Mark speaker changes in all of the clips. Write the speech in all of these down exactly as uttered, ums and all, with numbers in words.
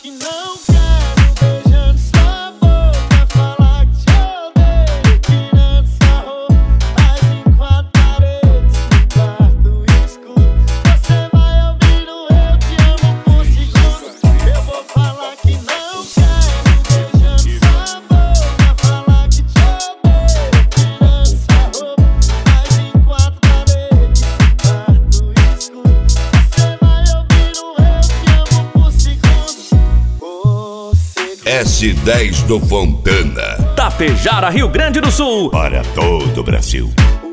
Speaker 1: que não quero, beijando sua boca, falar que te odeio, tirando sua roupa, mas em quatro paredes, no quarto escuro, você vai ouvir o eu te amo por segundos. Eu vou falar que não quero, beijando sua boca, falar que te odeio, tirando sua roupa, mas em quatro paredes, no quarto escuro, você vai ouvir o eu te amo por segundos. Você
Speaker 2: S dez do Fontana.
Speaker 3: Tapejara, Rio Grande do Sul.
Speaker 4: Para todo o Brasil.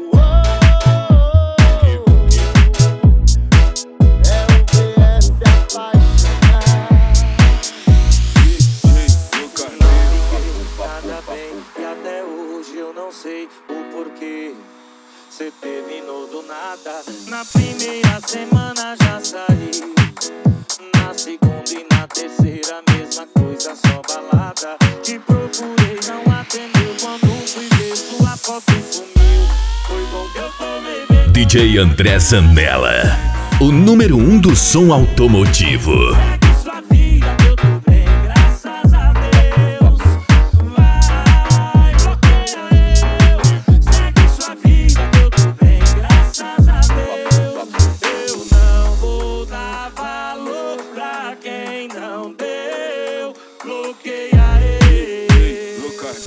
Speaker 1: Cê terminou do nada. Na primeira semana já saí, na segunda e na terceira mesma coisa, só balada. Te procurei, não atendeu, quando fui ver sua foto sumiu. Foi bom que eu tomei bem.
Speaker 3: D J André Zanella, o número um do som automotivo.
Speaker 1: Segue sua vida, que eu tô bem, graças a Deus. Vai, bloqueia eu. Segue sua vida, que eu tô bem, graças a Deus. Eu não vou dar valor pra quem não deu. Bloqueia ele.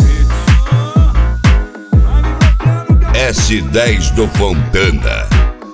Speaker 2: S dez do Fontana.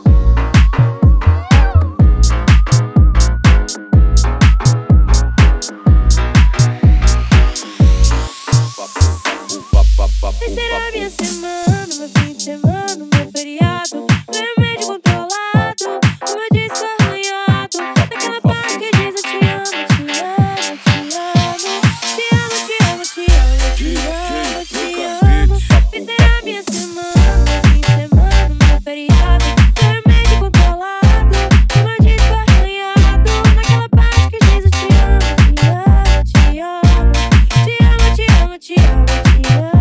Speaker 5: Essa era a minha semana, meu fim de semana, meu feriado. Meu médico controlado, o meu disco arranhado. Daquela parte que diz eu te amo, te amo, te amo. Te amo, te amo, te amo, te amo, te amo. Essa era a minha semana, meu fim de semana, meu feriado. Meu médico controlado, o meu disco arranhado. Daquela parte que diz eu te amo, te amo, te amo. Te amo, te amo, te amo, te amo.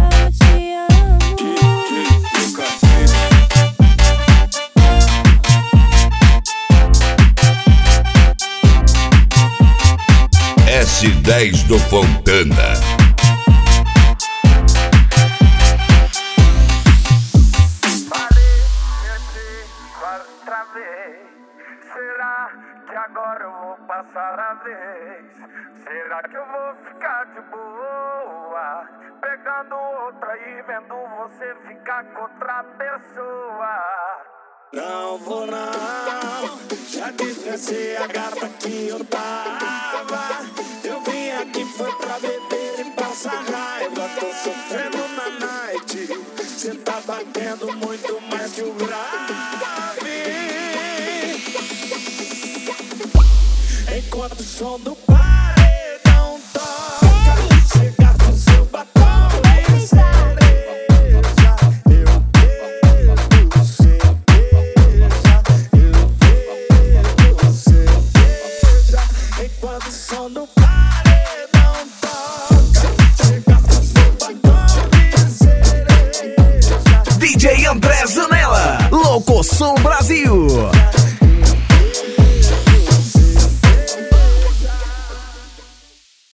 Speaker 2: S dez do Fontana.
Speaker 1: Outra vez. Será que agora eu vou passar a vez? Será que eu vou ficar de boa, pegando outra e vendo você ficar com outra pessoa? Não vou não, já dispensei a gata que eu tava. Eu vim aqui foi pra beber e passar raiva. Tô sofrendo na night, cê tá batendo muito mais que o grave. Enquanto o som do paredão toca, cê gasta o seu batom em cereja. Eu bebo cerveja, eu bebo cerveja. Enquanto o som do paredão toca, cê gasta o seu batom em cereja.
Speaker 3: D J André Zanella, Locoção Brasil.